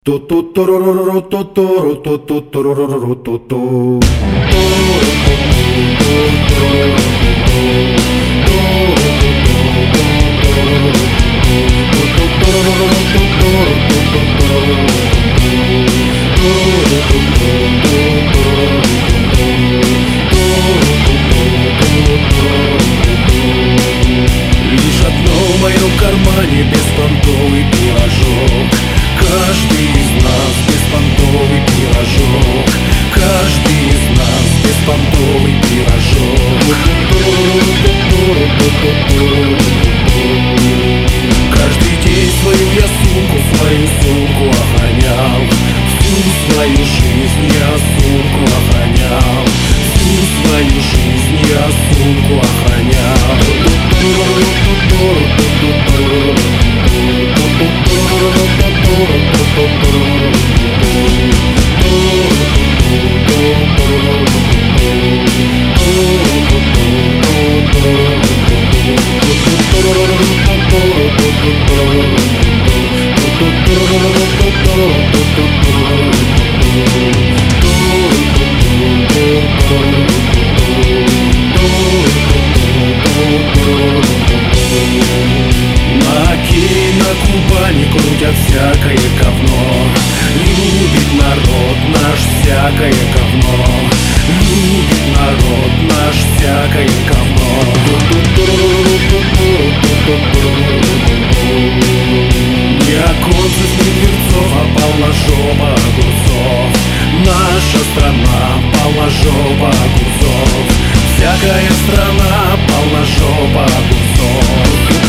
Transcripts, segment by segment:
Лишь одно в моем кармане беспонтовый пирожок. Каждый из нас беспонтовый пирожок. Каждый из нас беспонтовый пирожок. Каждый день свою сумку охранял. Всю свою жизнь я сумку охранял. Всю свою жизнь я сумку охранял. На Кубани крутят всякое говно. Любит народ наш всякое говно. Любит народ наш всякое говно. Не оконцев, ни дверцов, а полна жопа огурцов. Наша страна полна жопа огурцов. Всякая страна полна жопа огурцов.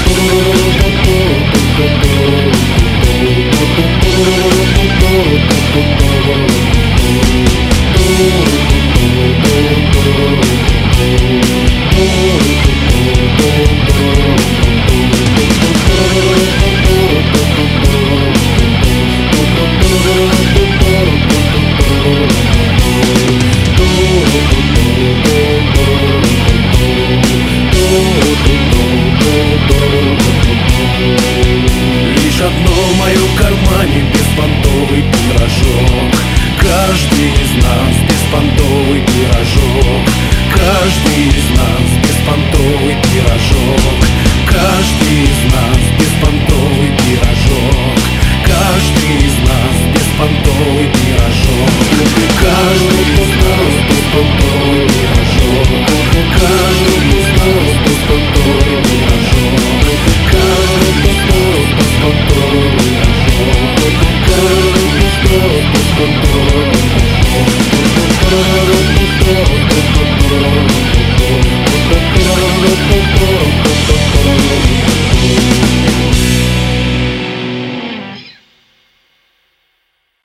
Лишь одно в моем кармане беспонтовый пирожок. Каждый из нас беспонтовый пирожок. Каждый из нас беспонтовый пирожок. Каждый